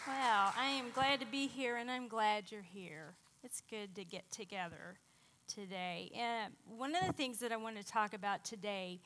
Well, I am glad to be here, and I'm glad you're here. It's good to get together today. And one of the things that I want to talk about today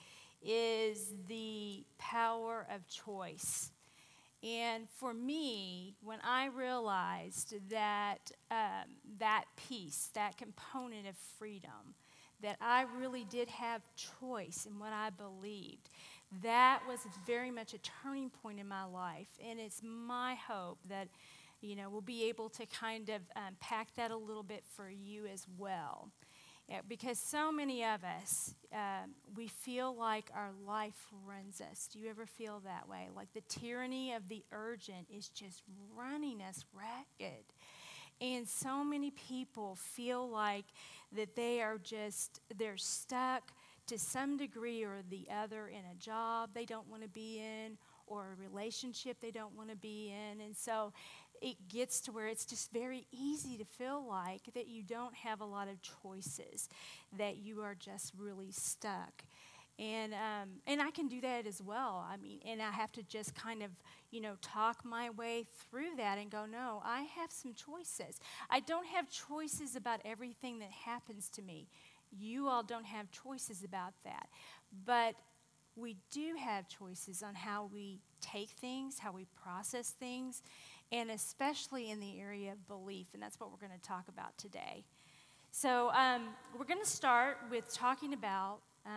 is the power of choice. And for me, when I realized that that piece, that component of freedom, that I really did have choice in what I believed, that was very much a turning point in my life. And it's my hope that, we'll be able to kind of pack that a little bit for you as well. Yeah, because so many of us, we feel like our life runs us. Do you ever feel that way? Like the tyranny of the urgent is just running us ragged. And so many people feel like that they're stuck to some degree or the other in a job they don't want to be in or a relationship they don't want to be in. And so it gets to where it's just very easy to feel like that you don't have a lot of choices, that you are just really stuck. And I can do that as well. I mean, and I have to just kind of, talk my way through that and go, no, I have some choices. I don't have choices about everything that happens to me. You all don't have choices about that. But we do have choices on how we take things, how we process things, and especially in the area of belief. And that's what we're going to talk about today. So we're going to start with talking about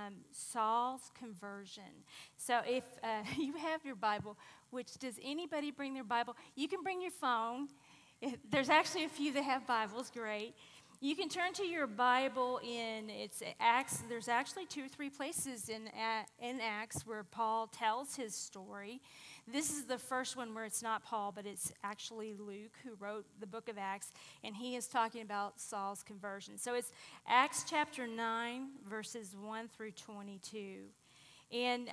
Saul's conversion. So if you have your Bible, does anybody bring their Bible? You can bring your phone. There's actually a few that have Bibles, great. You can turn to your Bible in Acts. There's actually 2 or 3 places in Acts where Paul tells his story. This is the first one where it's not Paul, but it's actually Luke who wrote the book of Acts, and he is talking about Saul's conversion. So it's Acts chapter 9, verses 1 through 22. And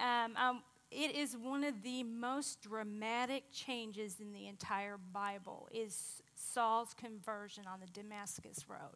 it is one of the most dramatic changes in the entire Bible is Saul's conversion on the Damascus Road.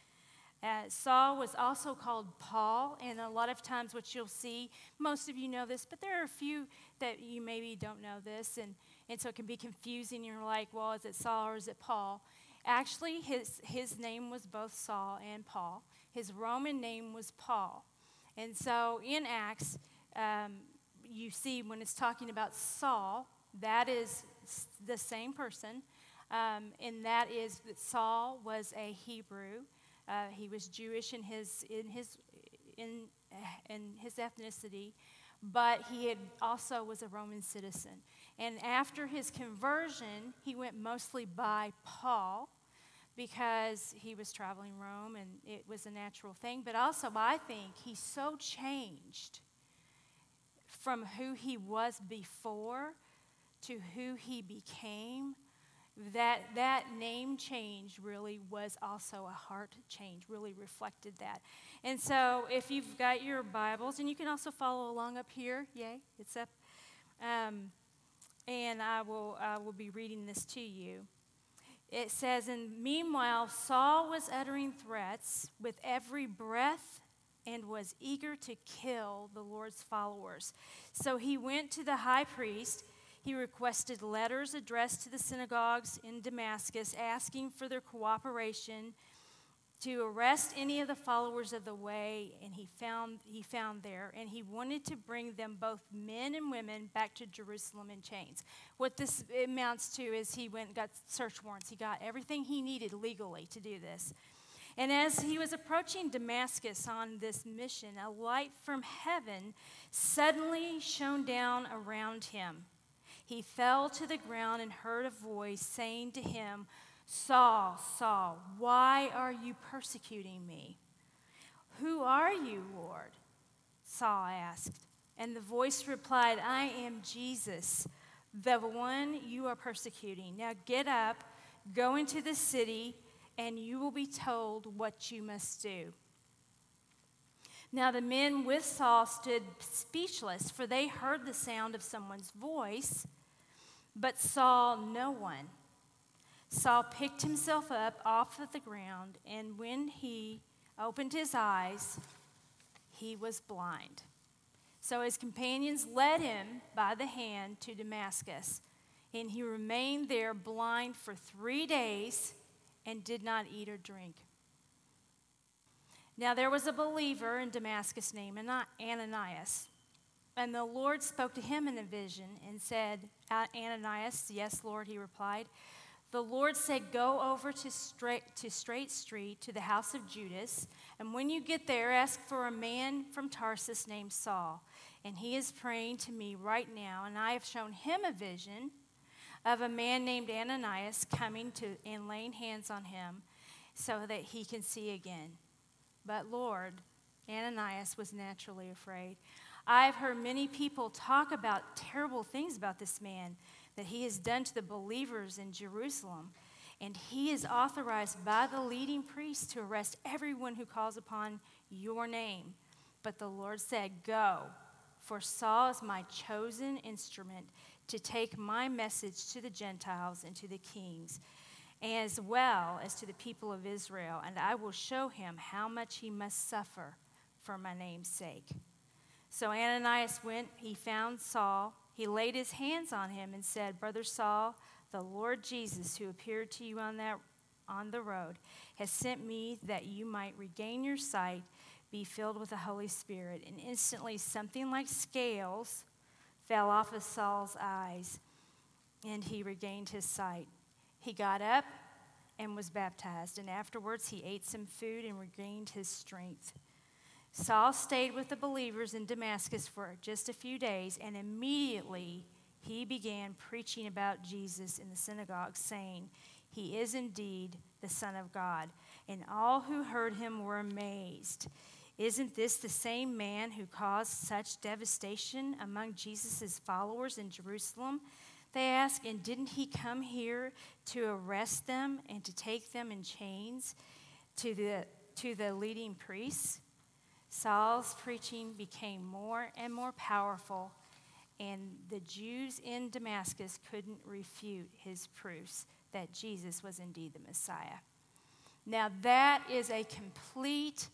Saul was also called Paul, and a lot of times what you'll see, most of you know this, but there are a few that you maybe don't know this, and so it can be confusing. You're like, well, is it Saul or is it Paul? Actually, his name was both Saul and Paul. His Roman name was Paul. And so in Acts, you see when it's talking about Saul, that is the same person, and that is that Saul was a Hebrew. He was Jewish in his ethnicity, but he also was a Roman citizen. And after his conversion, he went mostly by Paul because he was traveling Rome and it was a natural thing. But also, I think he so changed from who he was before to who he became, that name change really was also a heart change, really reflected that. And so if you've got your Bibles, and you can also follow along up here, yay, it's up, and I will be reading this to you. It says, and meanwhile, Saul was uttering threats with every breath and was eager to kill the Lord's followers. So he went to the high priest. He requested letters addressed to the synagogues in Damascus, asking for their cooperation to arrest any of the followers of the way, and he found there, and he wanted to bring them, both men and women, back to Jerusalem in chains. What this amounts to is he went and got search warrants. He got everything he needed legally to do this. And as he was approaching Damascus on this mission, a light from heaven suddenly shone down around him. He fell to the ground and heard a voice saying to him, Saul, Saul, why are you persecuting me? Who are you, Lord? Saul asked. And the voice replied, I am Jesus, the one you are persecuting. Now get up, go into the city, and you will be told what you must do. Now the men with Saul stood speechless, for they heard the sound of someone's voice, but saw no one. Saul picked himself up off of the ground, and when he opened his eyes, he was blind. So his companions led him by the hand to Damascus. And he remained there blind for 3 days and did not eat or drink. Now there was a believer in Damascus named Ananias. And the Lord spoke to him in a vision and said, Ananias, yes, Lord, he replied. The Lord said, go over to Straight Street to the house of Judas, and when you get there, ask for a man from Tarsus named Saul. And he is praying to me right now, and I have shown him a vision of a man named Ananias coming to and laying hands on him so that he can see again. But Lord, Ananias was naturally afraid. I've heard many people talk about terrible things about this man that he has done to the believers in Jerusalem. And he is authorized by the leading priests to arrest everyone who calls upon your name. But the Lord said, go, for Saul is my chosen instrument to take my message to the Gentiles and to the kings, as well as to the people of Israel, and I will show him how much he must suffer for my name's sake. So Ananias went, he found Saul, he laid his hands on him and said, Brother Saul, the Lord Jesus, who appeared to you on the road, has sent me that you might regain your sight, be filled with the Holy Spirit. And instantly something like scales fell off of Saul's eyes, and he regained his sight. He got up and was baptized, and afterwards he ate some food and regained his strength. Saul stayed with the believers in Damascus for just a few days, and immediately he began preaching about Jesus in the synagogue, saying, he is indeed the Son of God. And all who heard him were amazed. Isn't this the same man who caused such devastation among Jesus' followers in Jerusalem? They asked, and didn't he come here to arrest them and to take them in chains to the leading priests? Saul's preaching became more and more powerful, and the Jews in Damascus couldn't refute his proofs that Jesus was indeed the Messiah. Now that is a complete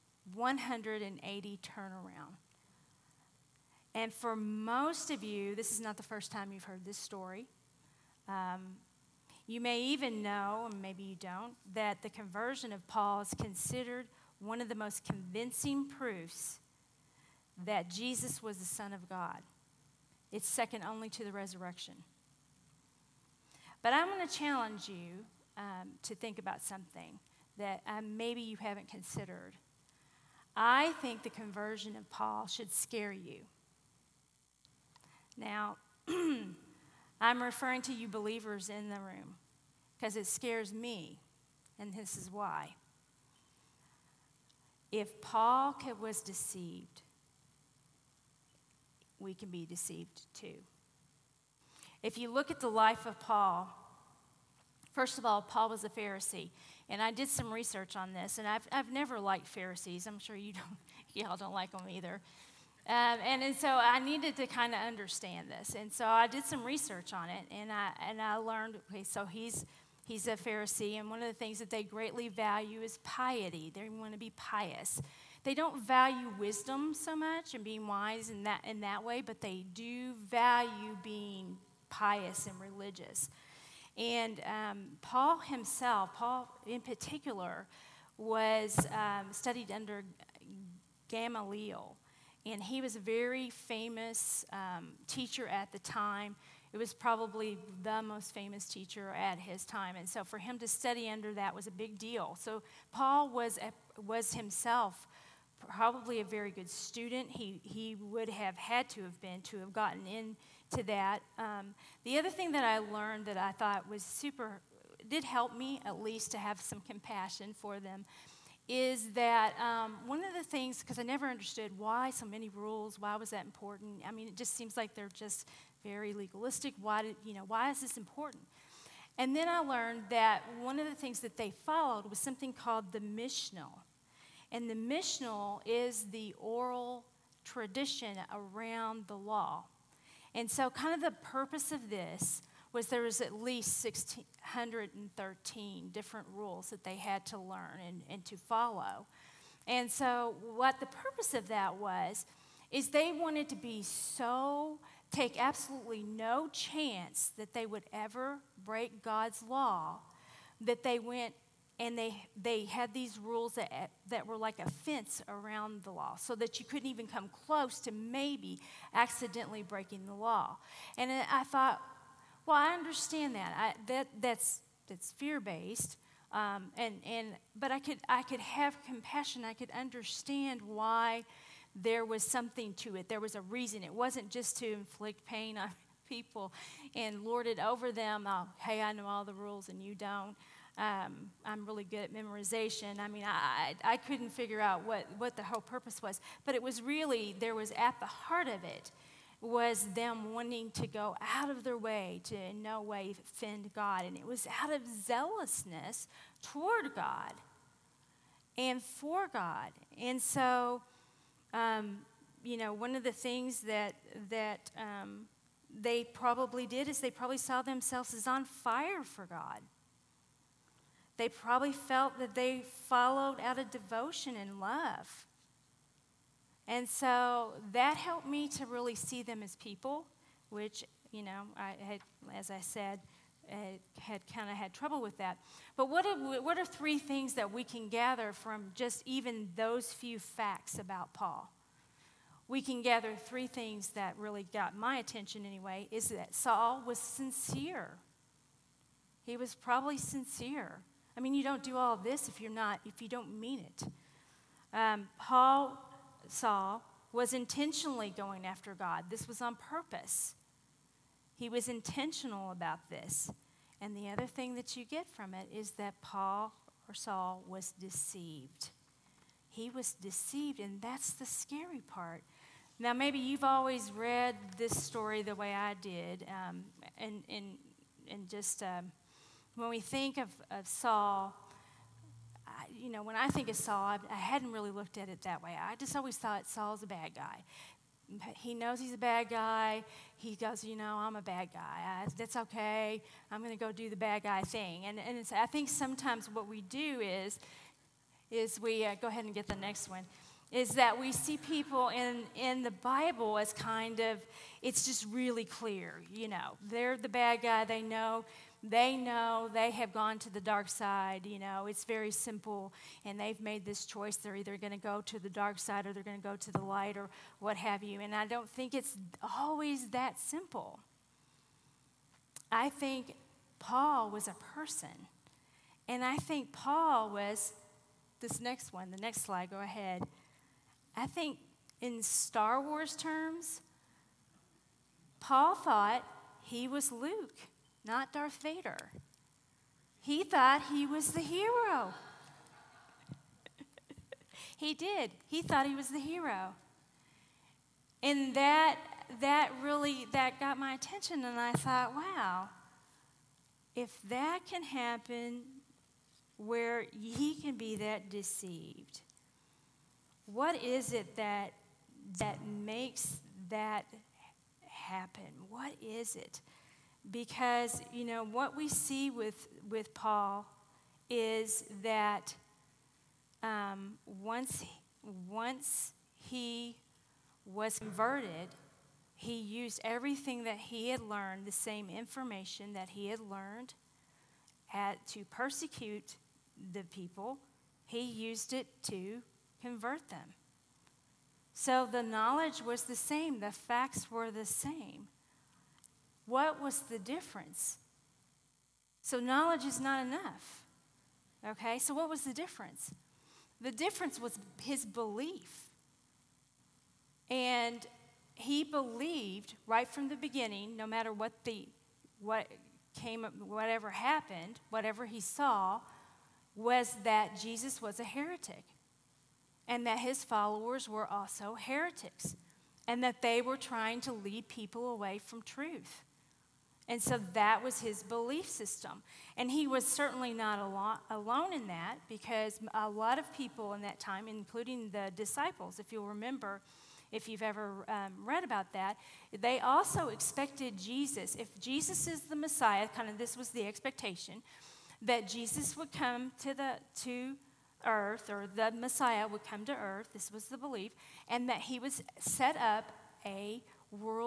180 turnaround. And for most of you, this is not the first time you've heard this story. You may even know, and maybe you don't, that the conversion of Paul is considered one of the most convincing proofs that Jesus was the Son of God. It's second only to the resurrection. But I'm going to challenge you to think about something that maybe you haven't considered. I think the conversion of Paul should scare you. Now, I'm referring to you believers in the room because it scares me, and this is why. If Paul was deceived, we can be deceived too. If you look at the life of Paul, first of all, Paul was a Pharisee, and I did some research on this, and I've never liked Pharisees. I'm sure y'all don't like them either. And so I needed to kind of understand this, and so I did some research on it, and I learned. Okay, so he's a Pharisee, and one of the things that they greatly value is piety. They want to be pious. They don't value wisdom so much and being wise in that way, but they do value being pious and religious. And Paul in particular, was studied under Gamaliel. And he was a very famous teacher at the time. It was probably the most famous teacher at his time. And so for him to study under that was a big deal. So Paul was himself probably a very good student. He would have had to have gotten into that. The other thing that I learned that I thought was did help me at least to have some compassion for them, is that one of the things, because I never understood why so many rules, why was that important? I mean, it just seems like they're just very legalistic. Why is this important? And then I learned that one of the things that they followed was something called the Mishnah. And the Mishnah is the oral tradition around the law. And so kind of the purpose of this was there was at least 613 different rules that they had to learn and to follow. And so what the purpose of that was is they wanted to be so take absolutely no chance that they would ever break God's law, that they went and they had these rules that were like a fence around the law, so that you couldn't even come close to maybe accidentally breaking the law. And I thought, well, I understand that. That's fear-based, but I could have compassion. I could understand why there was something to it. There was a reason. It wasn't just to inflict pain on people and lord it over them. Oh, hey, I know all the rules and you don't. I'm really good at memorization. I mean, I couldn't figure out what the whole purpose was. But it was really, there was at the heart of it, was them wanting to go out of their way to in no way offend God. And it was out of zealousness toward God and for God. And so, one of the things that they probably did is they probably saw themselves as on fire for God. They probably felt that they followed out of devotion and love. And so that helped me to really see them as people, which, I had, as I said, had kind of had trouble with that. But what are three things that we can gather from just even those few facts about Paul? We can gather three things that really got my attention anyway, is that Saul was sincere. He was probably sincere. I mean, you don't do all of this if you don't mean it. Saul was intentionally going after God. This was on purpose. He was intentional about this. And the other thing that you get from it is that Saul was deceived. He was deceived, and that's the scary part. Now, maybe you've always read this story the way I did, and just when we think of Saul, when I think of Saul, I hadn't really looked at it that way. I just always thought Saul's a bad guy. He knows he's a bad guy. He goes, I'm a bad guy. That's okay. I'm going to go do the bad guy thing. And I think sometimes what we do is we, go ahead and get the next one, is that we see people in the Bible as kind of, it's just really clear, They're the bad guy. They know they have gone to the dark side, it's very simple, and they've made this choice. They're either going to go to the dark side or they're going to go to the light or what have you. And I don't think it's always that simple. I think Paul was a person, and I think Paul was, this next one, the next slide, go ahead. I think in Star Wars terms, Paul thought he was Luke, not Darth Vader. He thought he was the hero. He did. He thought he was the hero. And that got my attention, and I thought, wow, if that can happen where he can be that deceived, what is it that makes that happen? What is it? Because, what we see with Paul is that once he was converted, he used everything that he had learned, the same information that he had learned to persecute the people. He used it to convert them. So the knowledge was the same. The facts were the same. What was the difference? So knowledge is not enough. Okay, so what was the difference? The difference was his belief. And he believed right from the beginning, no matter whatever happened, whatever he saw, was that Jesus was a heretic. And that his followers were also heretics. And that they were trying to lead people away from truth. And so that was his belief system. And he was certainly not alone in that, because a lot of people in that time, including the disciples, if you'll remember, if you've ever read about that, they also expected Jesus. If Jesus is the Messiah, kind of this was the expectation, that Jesus would come to earth, or the Messiah would come to earth, this was the belief, and that he would set up a world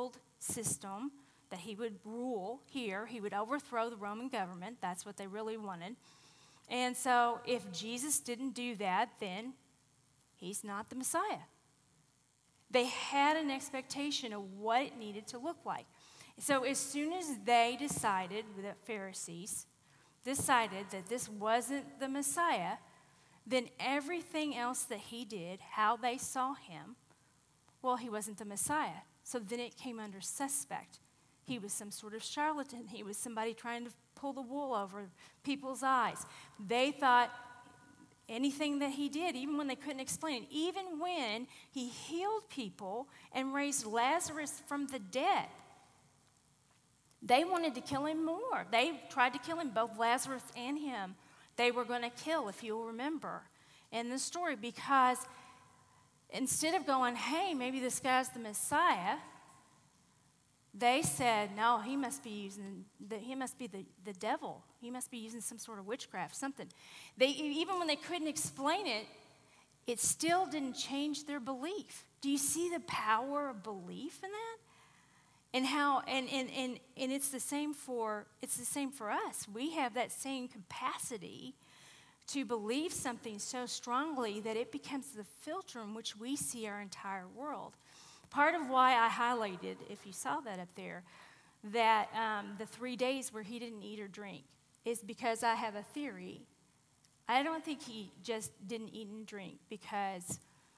system, that he would rule here. He would overthrow the Roman government. That's what they really wanted. And so if Jesus didn't do that, then he's not the Messiah. They had an expectation of what it needed to look like. So as soon as they decided, the Pharisees decided that this wasn't the Messiah, then everything else that he did, how they saw him, well, he wasn't the Messiah. So then it came under suspect. He was some sort of charlatan. He was somebody trying to pull the wool over people's eyes. They thought anything that he did, even when they couldn't explain it, even when he healed people and raised Lazarus from the dead, they wanted to kill him more. They tried to kill him, both Lazarus and him. They were going to kill, if you'll remember in the story, because instead of going, hey, maybe this guy's the Messiah, they said, no, he must be the devil. He must be using some sort of witchcraft, something. Even when they couldn't explain it, it still didn't change their belief. Do you see the power of belief in that? And how and it's the same for us. We have that same capacity to believe something so strongly that it becomes the filter in which we see our entire world. Part of why I highlighted, if you saw that up there, that the 3 days where he didn't eat or drink is because I have a theory. I don't think he just didn't eat and drink because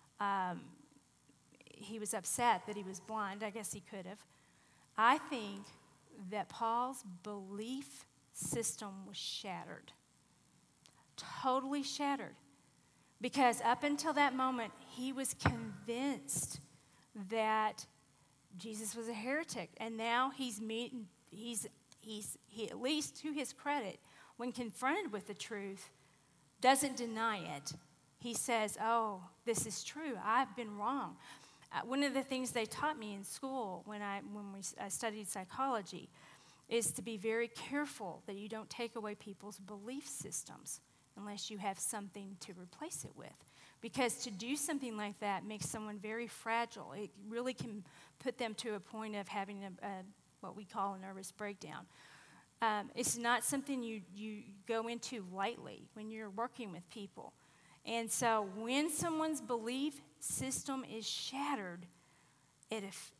he was upset that he was blind. I guess he could have. I think that Paul's belief system was shattered, totally shattered, because up until that moment, he was convinced that Jesus was a heretic, and now he at least to his credit, when confronted with the truth, doesn't deny it. He says, "Oh, this is true. I've been wrong." One of the things they taught me in school when I studied psychology is to be very careful that you don't take away people's belief systems unless you have something to replace it with. Because to do something like that makes someone very fragile. It really can put them to a point of having what we call a nervous breakdown. It's not something you go into lightly when you're working with people. And so when someone's belief system is shattered, it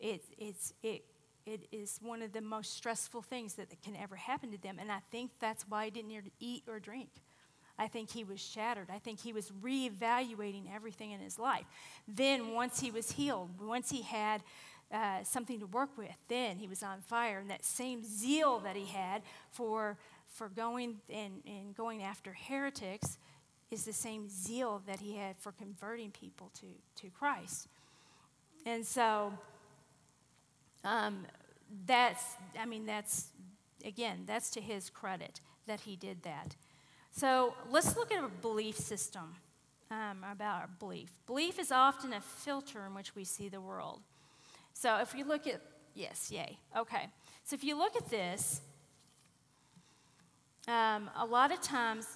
is one of the most stressful things that can ever happen to them. And I think that's why he didn't eat or drink. I think he was shattered. I think he was reevaluating everything in his life. Then once he was healed, once he had something to work with, then he was on fire. And that same zeal that he had for going and going after heretics is the same zeal that he had for converting people to Christ. And so that's to his credit that he did that. So let's look at a belief system, about our belief. Belief is often a filter in which we see the world. So if you look at, yes, yay, okay. So if you look at this, a lot of times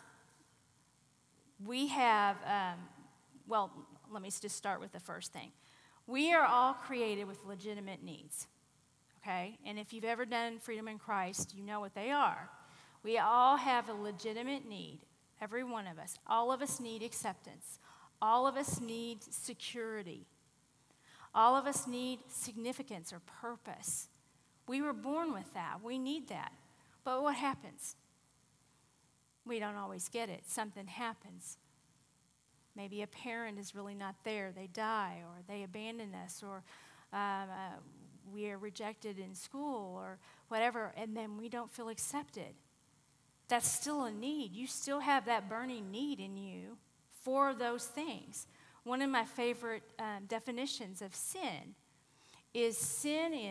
we have, let me just start with the first thing. We are all created with legitimate needs, okay? And if you've ever done Freedom in Christ, you know what they are. We all have a legitimate need, every one of us. All of us need acceptance. All of us need security. All of us need significance or purpose. We were born with that. We need that. But what happens? We don't always get it. Something happens. Maybe a parent is really not there. They die, or they abandon us, or we are rejected in school, or whatever, and then we don't feel accepted. That's still a need. You still have that burning need in you for those things. One of my favorite definitions of sin is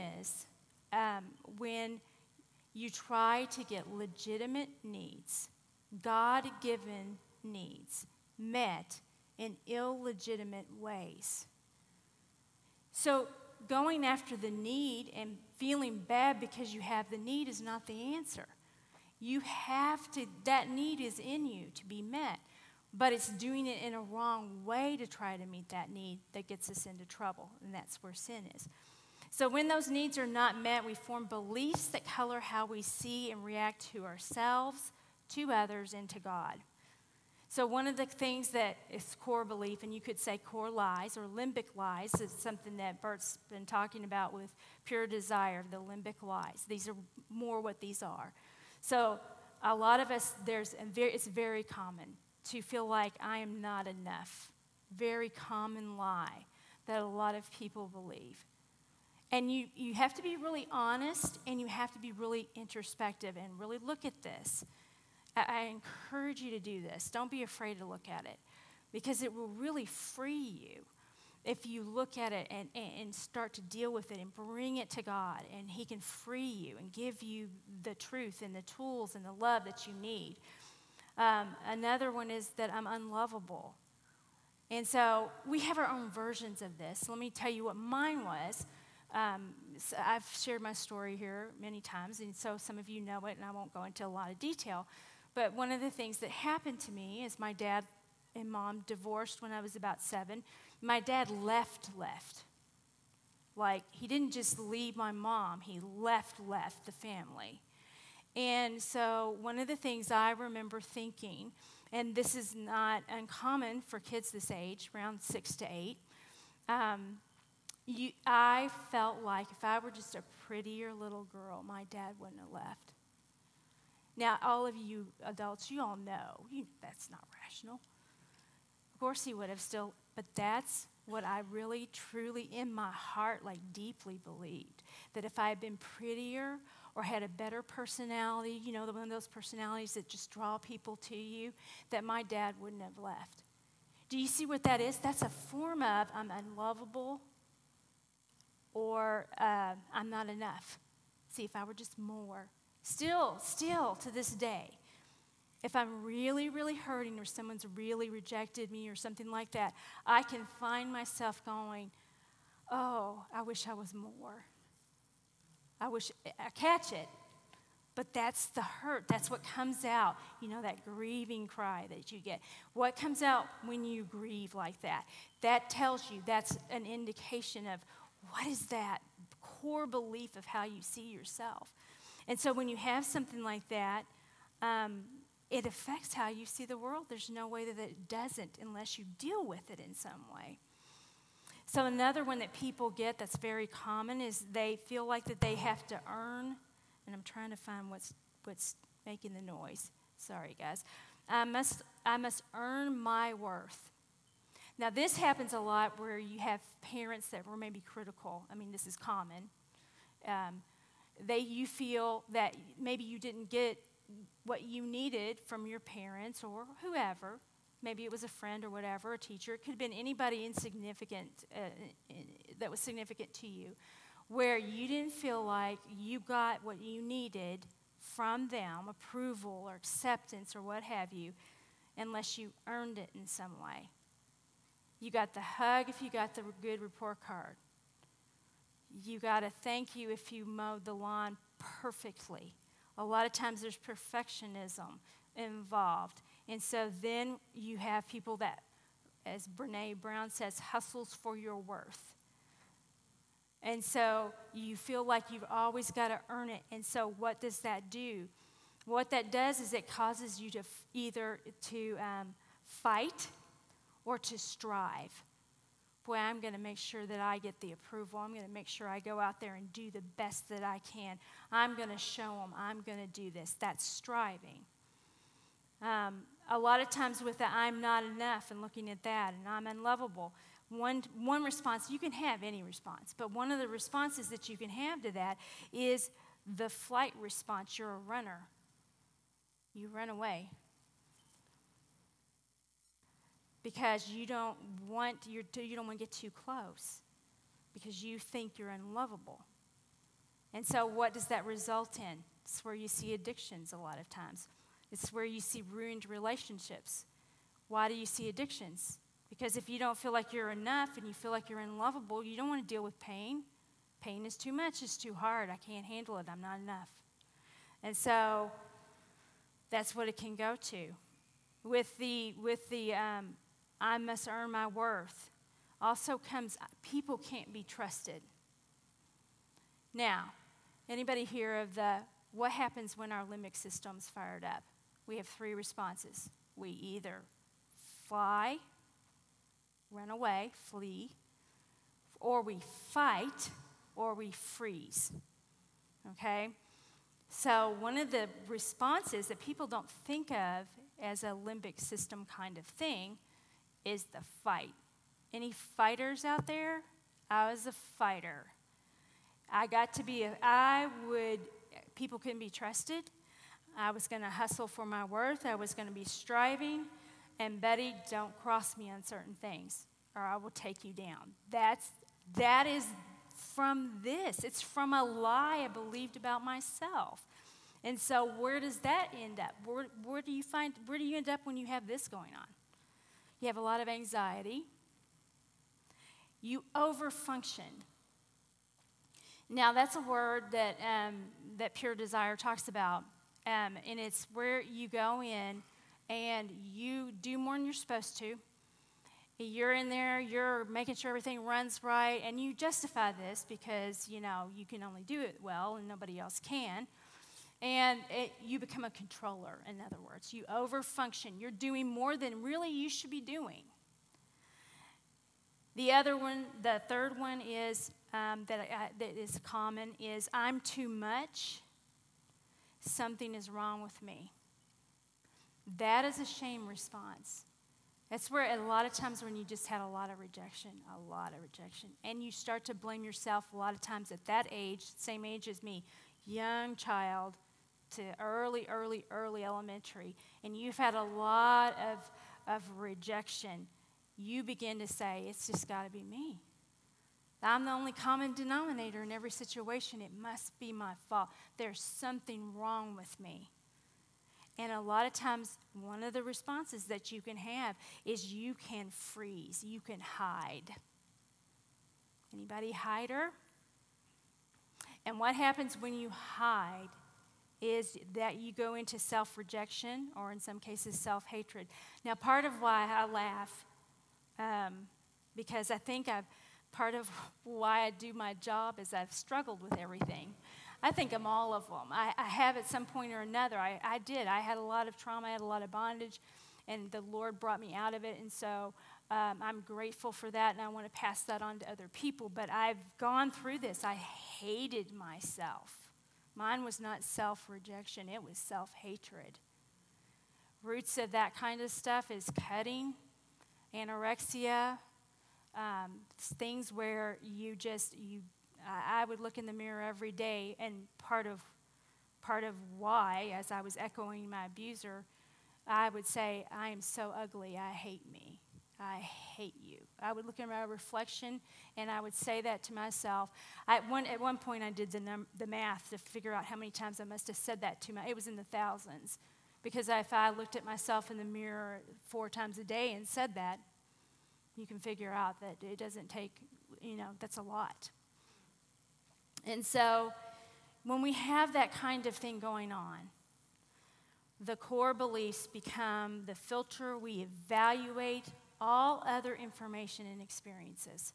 when you try to get legitimate needs, God-given needs, met in illegitimate ways. So going after the need and feeling bad because you have the need is not the answer. You have to, that need is in you to be met, but it's doing it in a wrong way to try to meet that need that gets us into trouble, and that's where sin is. So when those needs are not met, we form beliefs that color how we see and react to ourselves, to others, and to God. So one of the things that is core belief, and you could say core lies or limbic lies, is something that Bert's been talking about with pure desire, the limbic lies. These are more what these are. So a lot of us, it's very common to feel like I am not enough. Very common lie that a lot of people believe. And you have to be really honest, and you have to be really introspective and really look at this. I encourage you to do this. Don't be afraid to look at it, because it will really free you if you look at it and start to deal with it and bring it to God, and He can free you and give you the truth and the tools and the love that you need. Another one is that I'm unlovable. And so we have our own versions of this. Let me tell you what mine was. So I've shared my story here many times, and so some of you know it, and I won't go into a lot of detail. But one of the things that happened to me is my dad and mom divorced when I was about 7. My dad left. Like, he didn't just leave my mom, he left the family. And so one of the things I remember thinking, and this is not uncommon for kids this age, around 6 to 8, I felt like if I were just a prettier little girl, my dad wouldn't have left. Now, all of you adults, you all know that's not rational. Of course he would have still, but that's what I really, truly, in my heart, like deeply believed. That if I had been prettier or had a better personality, one of those personalities that just draw people to you, that my dad wouldn't have left. Do you see what that is? That's a form of I'm unlovable, or I'm not enough. See, if I were just more. Still to this day, if I'm really, really hurting or someone's really rejected me or something like that, I can find myself going, oh, I wish I was more. I wish I catch it. But that's the hurt. That's what comes out, that grieving cry that you get. What comes out when you grieve like that? That tells you, that's an indication of what is that core belief of how you see yourself. And so when you have something like that, it affects how you see the world. There's no way that it doesn't unless you deal with it in some way. So another one that people get that's very common is they feel like that they have to earn, and I'm trying to find what's making the noise. Sorry, guys. I must earn my worth. Now, this happens a lot where you have parents that were maybe critical. I mean, this is common. You feel that maybe you didn't get what you needed from your parents or whoever. Maybe it was a friend or whatever, a teacher. It could have been anybody insignificant that was significant to you, where you didn't feel like you got what you needed from them, approval or acceptance or what have you, unless you earned it in some way. You got the hug if you got the good report card. You got a thank you if you mowed the lawn perfectly. A lot of times there's perfectionism involved. And so then you have people that, as Brene Brown says, hustles for your worth. And so you feel like you've always got to earn it. And so what does that do? What that does is it causes you to either to fight or to strive. Boy, I'm going to make sure that I get the approval. I'm going to make sure I go out there and do the best that I can. I'm going to show them I'm going to do this. That's striving. A lot of times with the I'm not enough and looking at that and I'm unlovable, one response, you can have any response, but one of the responses that you can have to that is the flight response. You're a runner. You run away. Because you don't want to get too close because you think you're unlovable. And so what does that result in? It's where you see addictions a lot of times. It's where you see ruined relationships. Why do you see addictions? Because if you don't feel like you're enough and you feel like you're unlovable, you don't want to deal with pain. Pain is too much. It's too hard. I can't handle it. I'm not enough. And so that's what it can go to. With the I must earn my worth also comes people can't be trusted. Now, anybody hear of what happens when our limbic system's fired up? We have 3 responses. We either fly, run away, flee, or we fight, or we freeze. Okay? So one of the responses that people don't think of as a limbic system kind of thing is the fight. Any fighters out there? I was a fighter. People couldn't be trusted. I was going to hustle for my worth. I was going to be striving. And Betty, don't cross me on certain things, or I will take you down. That is from this. It's from a lie I believed about myself. And so where does that end up? Where do you end up when you have this going on? You have a lot of anxiety. You overfunction. Now, that's a word that Pure Desire talks about, and it's where you go in and you do more than you're supposed to. You're in there, you're making sure everything runs right, and you justify this because, you can only do it well and nobody else can. And you become a controller, in other words. You overfunction. You're doing more than really you should be doing. The third one is that is common is I'm too much. Something is wrong with me. That is a shame response. That's where a lot of times when you just had a lot of rejection, and you start to blame yourself a lot of times at that age, same age as me, young child to early elementary, and you've had a lot of rejection, you begin to say, it's just got to be me. I'm the only common denominator in every situation. It must be my fault. There's something wrong with me. And a lot of times, one of the responses that you can have is you can freeze. You can hide. Anybody hider? And what happens when you hide is that you go into self-rejection or in some cases self-hatred. Now, part of why I laugh, because I think part of why I do my job is I've struggled with everything. I think I'm all of them. I have at some point or another. I did. I had a lot of trauma. I had a lot of bondage, and the Lord brought me out of it. And so I'm grateful for that, and I want to pass that on to other people. But I've gone through this. I hated myself. Mine was not self-rejection. It was self-hatred. Roots of that kind of stuff is cutting, anorexia, things where I would look in the mirror every day, and part of why, as I was echoing my abuser, I would say, I am so ugly, I hate me. I hate you. I would look in my reflection, and I would say that to myself. At one point, I did the math to figure out how many times I must have said that to it was in the thousands. Because if I looked at myself in the mirror 4 times a day and said that, you can figure out that it doesn't take, that's a lot. And so when we have that kind of thing going on, the core beliefs become the filter we evaluate all other information and experiences.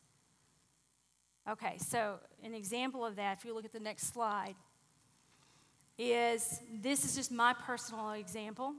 Okay, so an example of that, if you look at the next slide, this is just my personal example.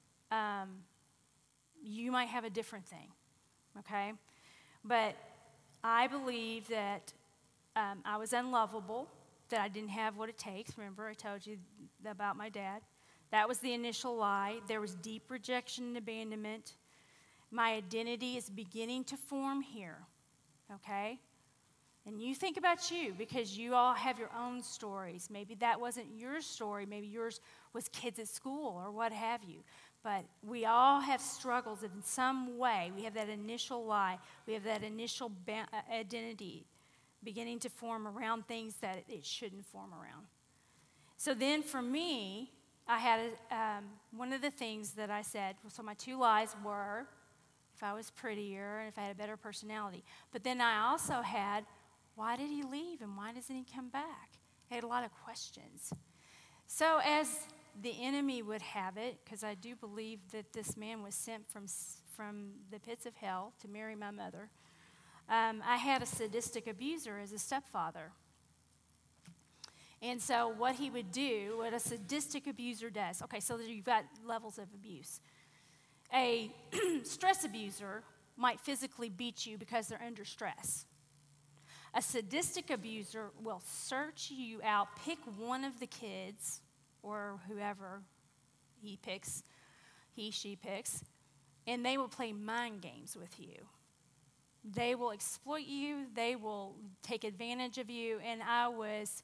You might have a different thing, okay? But I believe that I was unlovable, that I didn't have what it takes. Remember, I told you about my dad. That was the initial lie. There was deep rejection and abandonment. My identity is beginning to form here, okay? And you think about you, because you all have your own stories. Maybe that wasn't your story. Maybe yours was kids at school or what have you. But we all have struggles in some way. We have that initial lie. We have that initial identity beginning to form around things that it shouldn't form around. So then for me, I had one of the things that I said, so my 2 lies were if I was prettier and if I had a better personality. But then I also had, why did he leave and why doesn't he come back? I had a lot of questions. So as the enemy would have it, because I do believe that this man was sent from the pits of hell to marry my mother, I had a sadistic abuser as a stepfather. And so what he would do, what a sadistic abuser does, okay, so you've got levels of abuse. A stress abuser might physically beat you because they're under stress. A sadistic abuser will search you out, pick one of the kids or whoever he, she picks, and they will play mind games with you. They will exploit you. They will take advantage of you. And I was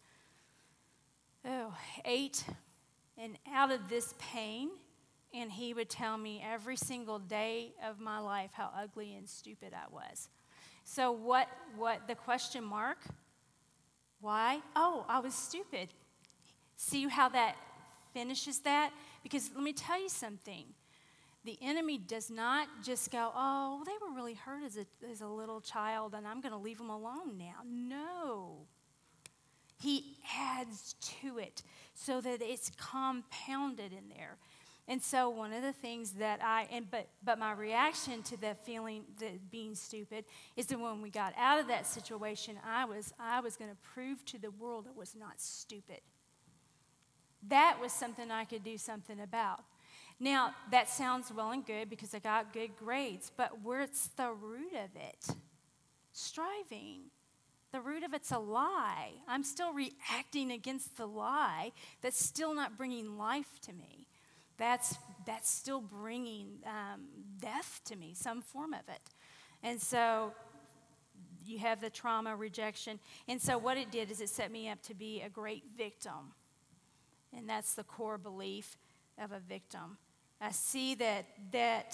8 and out of this pain, and he would tell me every single day of my life how ugly and stupid I was. So what the question mark? Why? Oh, I was stupid. See how that finishes that? Because let me tell you something. The enemy does not just go, oh, they were really hurt as a little child, and I'm going to leave them alone now. No. He adds to it so that it's compounded in there. And so one of the things that but my reaction to that feeling, that being stupid, is that when we got out of that situation, I was going to prove to the world I was not stupid. That was something I could do something about. Now, that sounds well and good because I got good grades, but where's the root of it? Striving. The root of it's a lie. I'm still reacting against the lie that's still not bringing life to me. That's still bringing death to me, some form of it. And so you have the trauma, rejection. And so what it did is it set me up to be a great victim. And that's the core belief of a victim. I see that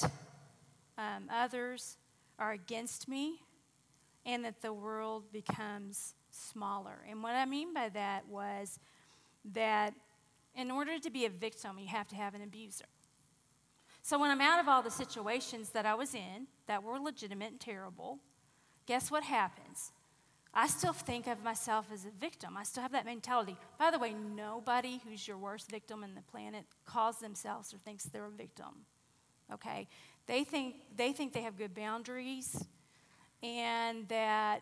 others are against me and that the world becomes smaller. And what I mean by that was that in order to be a victim, you have to have an abuser. So when I'm out of all the situations that I was in that were legitimate and terrible, guess what happens? I still think of myself as a victim. I still have that mentality. By the way, nobody who's your worst victim in the planet calls themselves or thinks they're a victim. Okay? They think they have good boundaries and that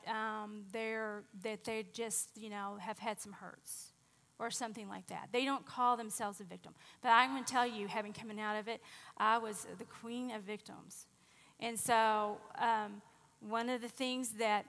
they just, have had some hurts or something like that. They don't call themselves a victim. But I'm going to tell you, having coming out of it, I was the queen of victims. And so one of the things that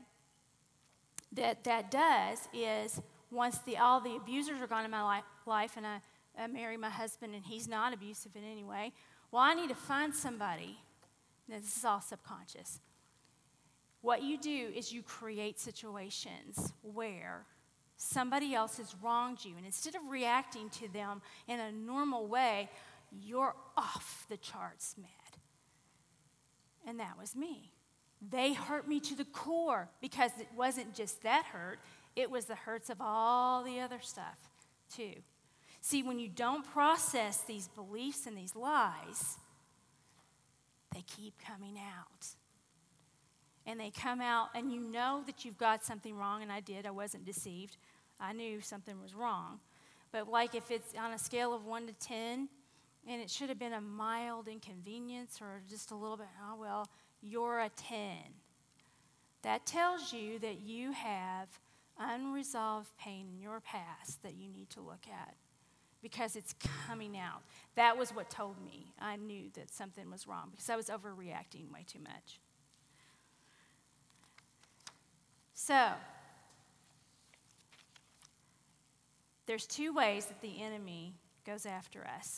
does is once all the abusers are gone in my life and I marry my husband and he's not abusive in any way, well, I need to find somebody. Now, this is all subconscious. What you do is you create situations where somebody else has wronged you, and instead of reacting to them in a normal way, you're off the charts mad. And that was me. They hurt me to the core because it wasn't just that hurt, it was the hurts of all the other stuff too. See, when you don't process these beliefs and these lies, they keep coming out. And they come out, and you know that you've got something wrong, and I did. I wasn't deceived. I knew something was wrong. But like if it's on a scale of 1 to 10, and it should have been a mild inconvenience or just a little bit, oh, well, you're a 10. That tells you that you have unresolved pain in your past that you need to look at because it's coming out. That was what told me. I knew that something was wrong because I was overreacting way too much. So, there's 2 ways that the enemy goes after us.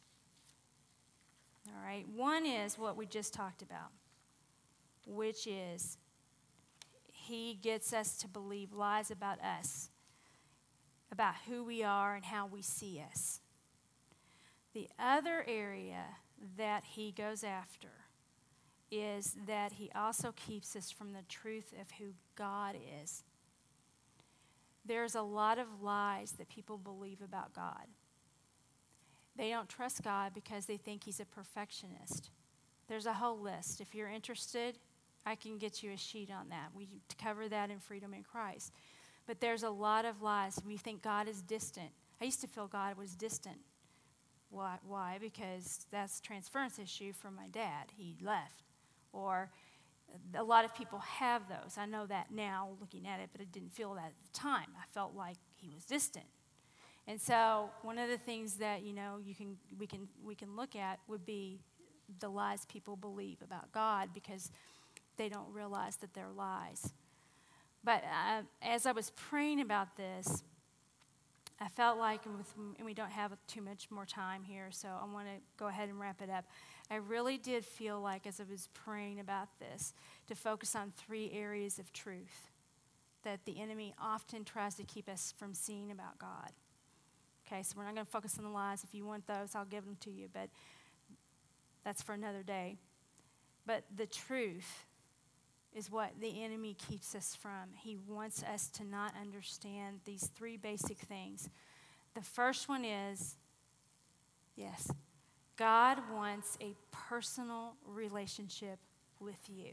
All right, one is what we just talked about, which is he gets us to believe lies about us, about who we are and how we see us. The other area that he goes after is that he also keeps us from the truth of who God is. There's a lot of lies that people believe about God. They don't trust God because they think he's a perfectionist. There's a whole list. If you're interested, I can get you a sheet on that. We cover that in Freedom in Christ. But there's a lot of lies. We think God is distant. I used to feel God was distant. Why? Because that's a transference issue from my dad. He left. Or a lot of people have those. I know that now looking at it, but I didn't feel that at the time. I felt like he was distant. And so one of the things that, we can look at would be the lies people believe about God because they don't realize that they're lies. But as I was praying about this, I felt like, and we don't have too much more time here, so I want to go ahead and wrap it up. I really did feel like, as I was praying about this, to focus on 3 areas of truth that the enemy often tries to keep us from seeing about God. Okay, so we're not going to focus on the lies. If you want those, I'll give them to you, but that's for another day. But the truth is what the enemy keeps us from. He wants us to not understand these 3 basic things. The first one is, yes, God wants a personal relationship with you.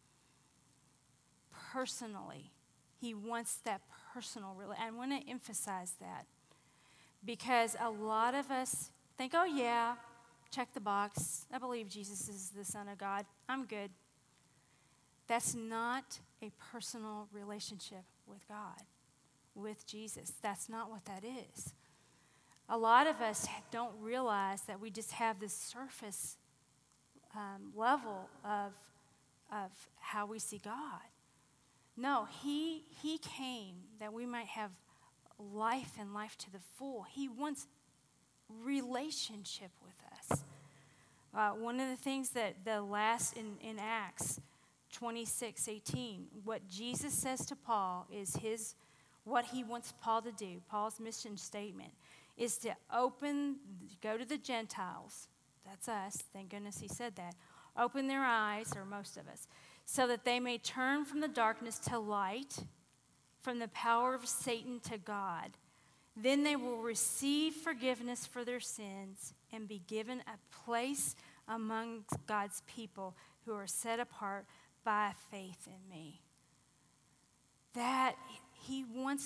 Personally. He wants that personal relationship. I want to emphasize that because a lot of us think, oh yeah, check the box. I believe Jesus is the Son of God. I'm good. That's not a personal relationship with God, with Jesus. That's not what that is. A lot of us don't realize that we just have this surface level of how we see God. No, he came that we might have life and life to the full. He wants relationship with us. One of the things that the last in Acts 26:18, what Jesus says to Paul is what he wants Paul to do. Paul's mission statement is to go to the Gentiles. That's us. Thank goodness he said that. Open their eyes, or most of us, so that they may turn from the darkness to light, from the power of Satan to God. Then they will receive forgiveness for their sins and be given a place among God's people who are set apart by faith in me. That he wants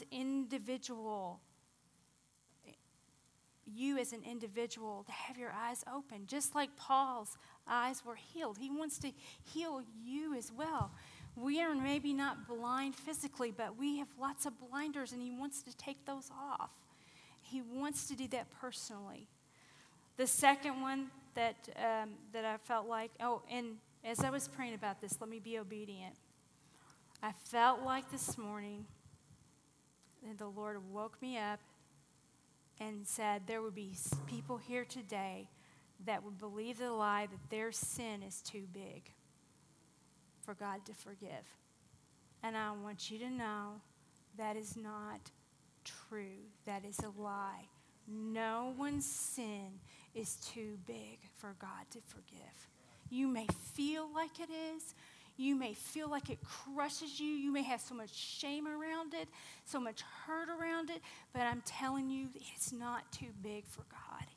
you as an individual to have your eyes open, just like Paul's eyes were healed. He wants to heal you as well. We are maybe not blind physically, but we have lots of blinders, and he wants to take those off. He wants to do that personally. The second one that I felt like, and as I was praying about this, let me be obedient. I felt like this morning that the Lord woke me up and said there would be people here today that would believe the lie that their sin is too big for God to forgive. And I want you to know that is not true. That is a lie. No one's sin is too big for God to forgive. You may feel like it is. You may feel like it crushes you. You may have so much shame around it, so much hurt around it, but I'm telling you, it's not too big for God.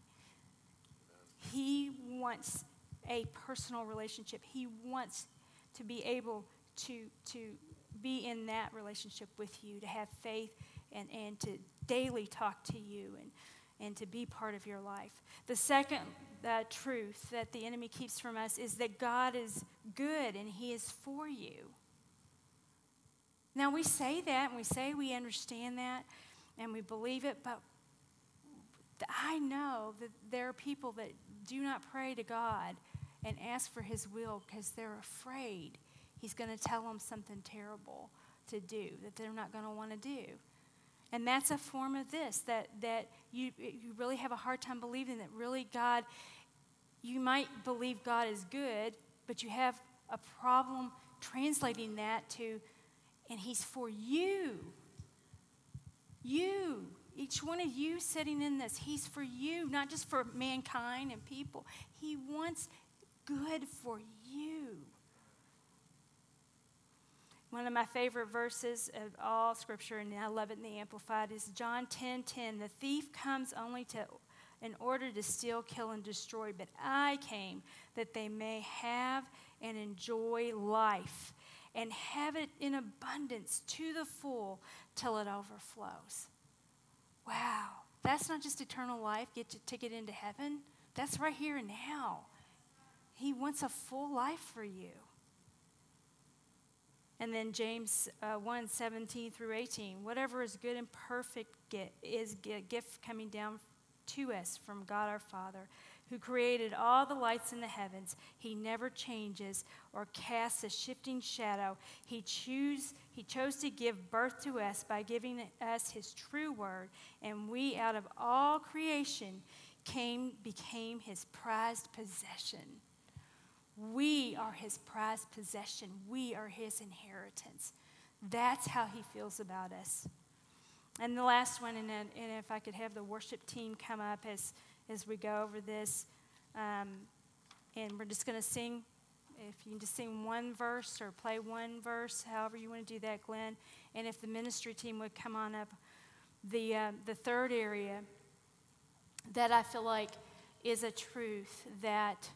He wants a personal relationship. He wants to be able to be in that relationship with you, to have faith and to daily talk to you and to be part of your life. The second truth that the enemy keeps from us is that God is good and he is for you. Now we say that and we say we understand that and we believe it, but I know that there are people that do not pray to God and ask for his will because they're afraid he's going to tell them something terrible to do that they're not going to want to do. And that's a form of this, that you really have a hard time believing that really God, you might believe God is good, but you have a problem translating that to, and he's for you. You, each one of you sitting in this, he's for you, not just for mankind and people. He wants good for you. One of my favorite verses of all Scripture, and I love it in the Amplified, is John 10:10. The thief comes only in order to steal, kill, and destroy, but I came that they may have and enjoy life and have it in abundance to the full till it overflows. Wow, that's not just eternal life, get your ticket into heaven. That's right here and now. He wants a full life for you. And then James 1:17 through 18. Whatever is good and perfect is a gift coming down to us from God our Father, who created all the lights in the heavens. He never changes or casts a shifting shadow. He chose to give birth to us by giving us his true word, and we out of all creation became his prized possession. We are his prized possession. We are his inheritance. That's how he feels about us. And the last one, and if I could have the worship team come up as we go over this, and we're just going to sing. If you can just sing one verse or play one verse, however you want to do that, Glenn. And if the ministry team would come on up. The third area that I feel like is a truth that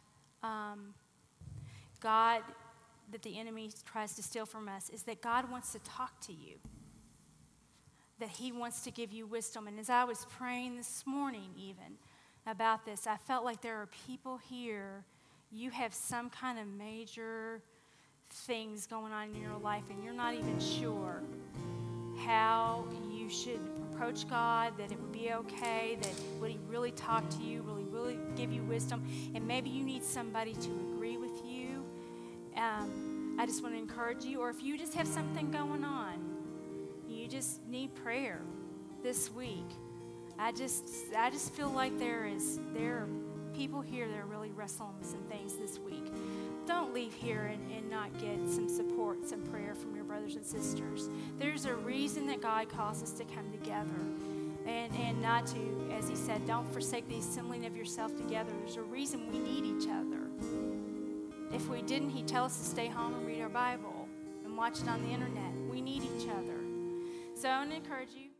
that the enemy tries to steal from us is that God wants to talk to you. That he wants to give you wisdom. And as I was praying this morning even about this, I felt like there are people here, you have some kind of major things going on in your life and you're not even sure how you should approach God, that it would be okay, that would he really talk to you, really give you wisdom, and maybe you need somebody to agree with you. I just want to encourage you, or if you just have something going on, you just need prayer this week. I just feel like there are people here that are really wrestling with some things this week. Don't leave here and not get some support, some prayer from your brothers and sisters. There's a reason that God calls us to come together and not to, as he said, don't forsake the assembling of yourself together. There's a reason we need each other. If we didn't, he'd tell us to stay home and read our Bible and watch it on the internet. We need each other. So I want to encourage you.